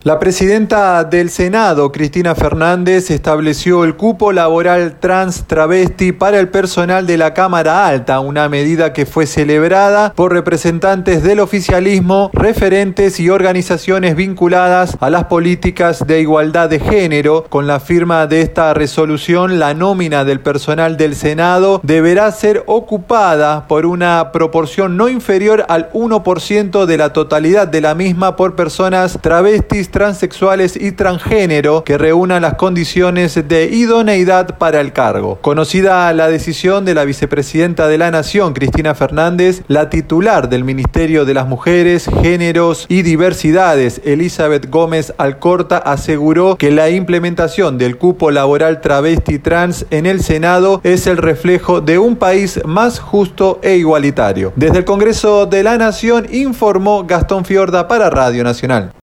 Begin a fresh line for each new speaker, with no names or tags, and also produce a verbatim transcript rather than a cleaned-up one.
La presidenta del Senado, Cristina Fernández, estableció el cupo laboral trans travesti para el personal de la Cámara Alta, una medida que fue celebrada por representantes del oficialismo, referentes y organizaciones vinculadas a las políticas de igualdad de género. Con la firma de esta resolución, la nómina del personal del Senado deberá ser ocupada por una proporción no inferior al uno por ciento de la totalidad de la misma por personas travestis, transexuales y transgénero que reúnan las condiciones de idoneidad para el cargo. Conocida la decisión de la vicepresidenta de la Nación, Cristina Fernández, la titular del Ministerio de las Mujeres, Géneros y Diversidades, Elizabeth Gómez Alcorta, aseguró que la implementación del cupo laboral travesti trans en el Senado es el reflejo de un país más justo e igualitario. Desde el Congreso de la Nación informó Gastón Fiorda para Radio Nacional.